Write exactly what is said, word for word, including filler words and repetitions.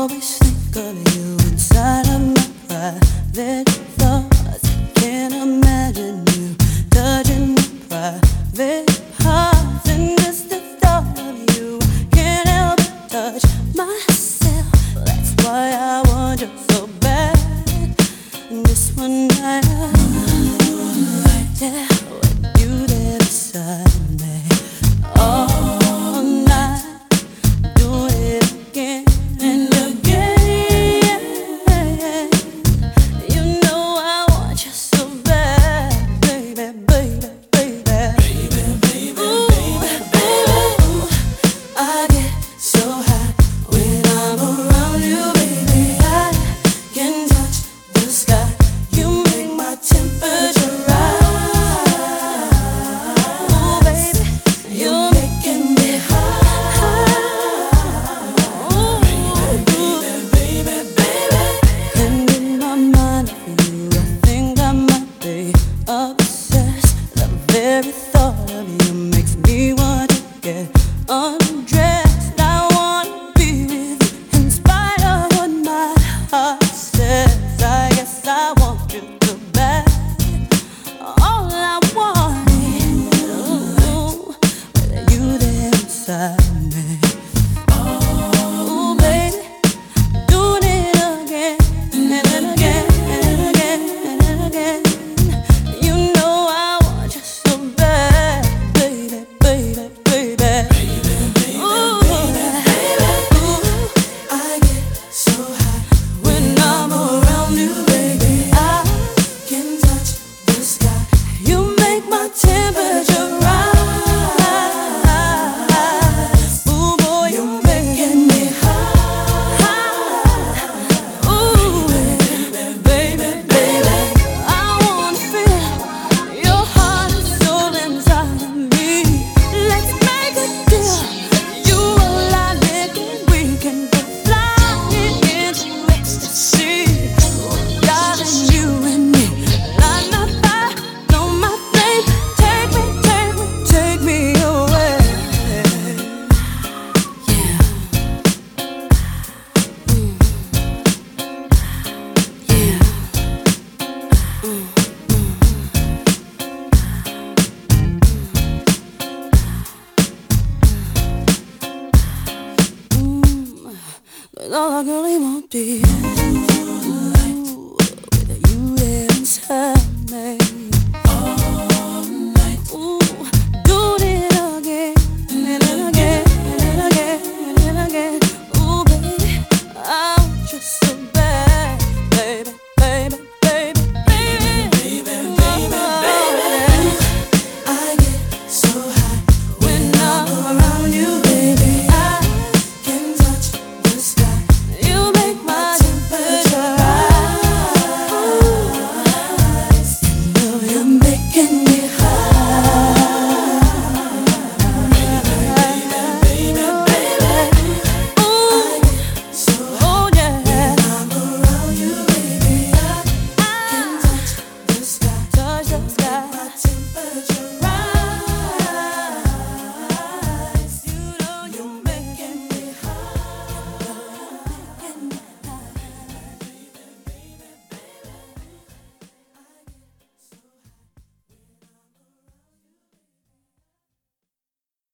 always think of you inside of my private thoughts. Can't imagine you touching my private parts. And just the thought of you, can't help but touch myself. That's why I want you so bad. And this one night, right there with you there beside me. All night, doing it again and again. You know I want you so bad, baby, baby, baby, baby, baby, ooh, baby, baby. I get so high when I'm around you, baby. I can touch the sky. You make my temperature rise. Ooh, baby, you're making me high. Ooh, baby, baby, baby. And in my mind for you, I think I might be obsessed. The very thought of you makes me want to get undressed. I wanna be with you in spite of what my heart says. I guess I want you so bad. All I want is with you there inside me. Oh, baby, doing it again and then again and again and again. You know I want you so bad, baby, baby, baby. Ooh, ooh, I get so high when I'm around you, baby. I can touch the sky. You make my temperature rise. Ooh, boy, you're making me high. Ooh, baby, baby, baby. I wanna feel your heart and soul inside of me. Let's make a deal. You and I, we can go flying into ecstasy. Darling, you and me, light my fire, blow my flame. Take me, take me, take me away. Yeah. Mm. Yeah. Mm, mm, mm. But all I really want is